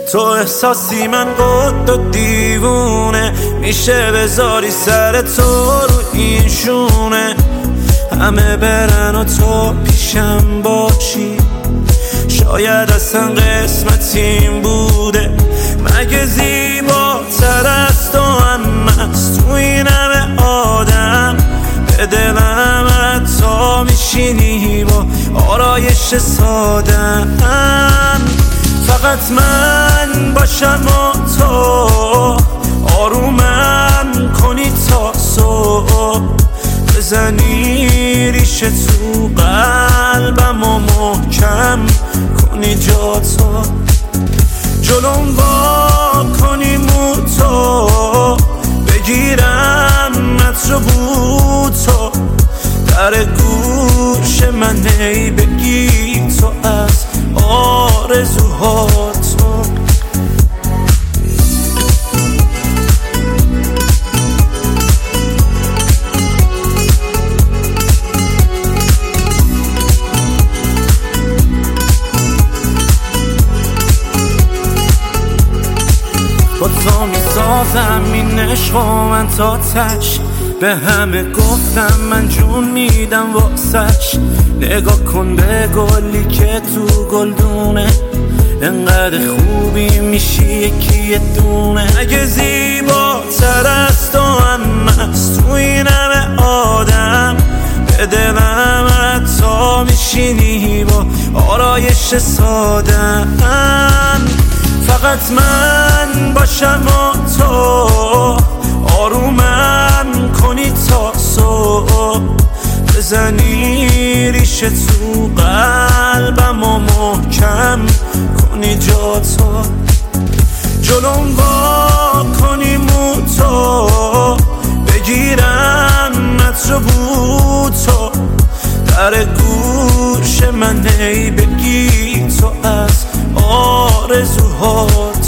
تو احساسی من قد و دیوونه، میشه بذاری سر تو رو این شونه، همه برن و تو پیشم باشی، شاید اصلا قسمتیم بوده، مگه زیباتر از تو هم هست تو این همه آدم، به دلم حتی میشینی با آرایش سادم، فقط من باشم و تو آرومم کنی تا صبح، بزنی ریشه تو قلبم و محکم کنی جا تو، جلوم وا کنی موتو بگیرم عطر بوتو، در گوش من ای بگی تو از آرزوهاتو. با تو میسازم این عشق و من تا تش، به همه گفتم من جون میدم واسش، نگاه کن به گلی که تو گلدونه، انقدر خوبی میشی یکی دونه، اگه زیباتر از تو هم هست تو این همه آدم، به دلم حتی میشینی با آرایش سادم، فقط من باشم و تو آرومم کنی تا صبح، بزنی ریشه تو قلبم و محکم کنی جا تو، جلوم وا کنی موتو بگیرم عطر بوتو، در گوش من ای بگی تو از آرزوهاتو.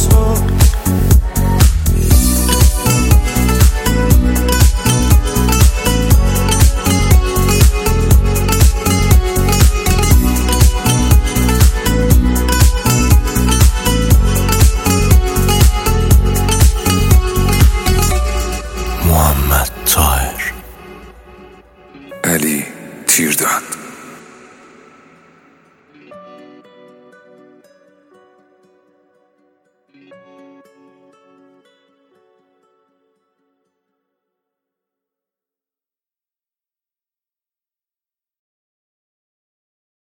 محمد طاهر، علی تیردان.